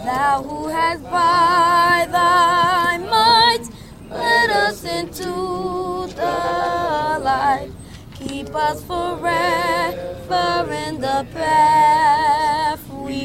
Thou who hast by thy might led us into the light, keep us forever in the path, we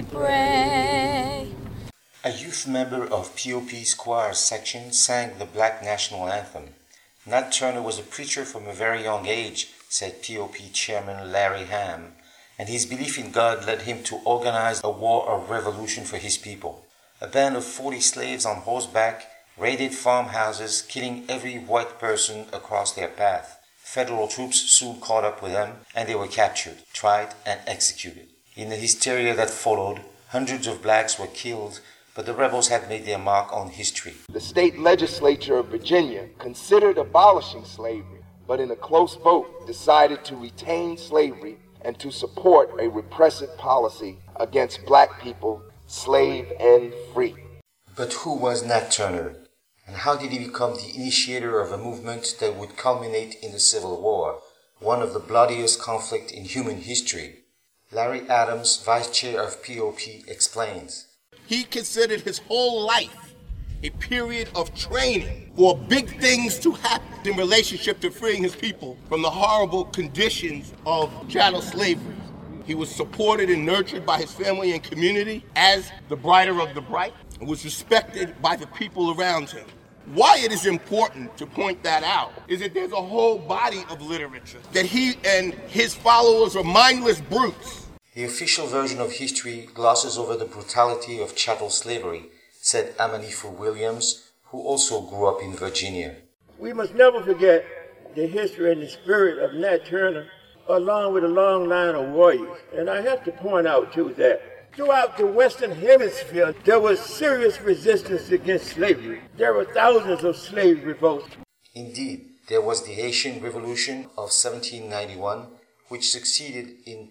pray. A youth member of POP's choir section sang the Black National Anthem. Nat Turner was a preacher from a very young age, said POP Chairman Larry Ham, and his belief in God led him to organize a war of revolution for his people. A band of 40 slaves on horseback raided farmhouses, killing every white person across their path. Federal troops soon caught up with them, and they were captured, tried, and executed. In the hysteria that followed, hundreds of blacks were killed, but the rebels had made their mark on history. The state legislature of Virginia considered abolishing slavery, but in a close vote decided to retain slavery and to support a repressive policy against black people, slave and free. But who was Nat Turner? And how did he become the initiator of a movement that would culminate in the Civil War, one of the bloodiest conflicts in human history? Larry Adams, vice chair of POP, explains. He considered his whole life a period of training for big things to happen in relationship to freeing his people from the horrible conditions of chattel slavery. He was supported and nurtured by his family and community as the brighter of the bright, and was respected by the people around him. Why it is important to point that out is that there's a whole body of literature that he and his followers are mindless brutes. The official version of history glosses over the brutality of chattel slavery, said Amanifu Williams, who also grew up in Virginia. We must never forget the history and the spirit of Nat Turner, along with a long line of warriors. And I have to point out, too, that throughout the Western Hemisphere, there was serious resistance against slavery. There were thousands of slave revolts. Indeed, there was the Haitian Revolution of 1791, which succeeded in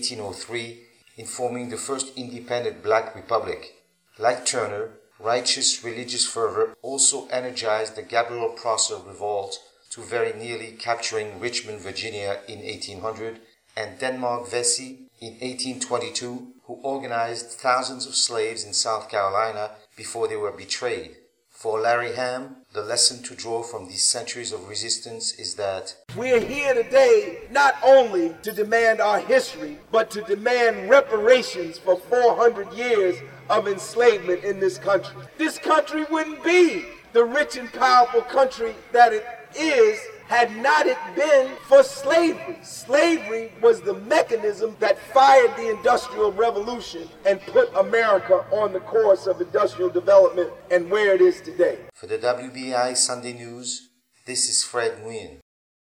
1803 in forming the first independent black republic. Like Turner, righteous religious fervor also energized the Gabriel Prosser revolt to very nearly capturing Richmond, Virginia in 1800, and Denmark Vesey in 1822, who organized thousands of slaves in South Carolina before they were betrayed. For Larry Ham, the lesson to draw from these centuries of resistance is that we are here today not only to demand our history, but to demand reparations for 400 years of enslavement in this country. This country wouldn't be the rich and powerful country that it is had not it been for slavery. Slavery was the mechanism that fired the Industrial Revolution and put America on the course of industrial development and where it is today. For the WBAI Sunday News, this is Fred Nguyen.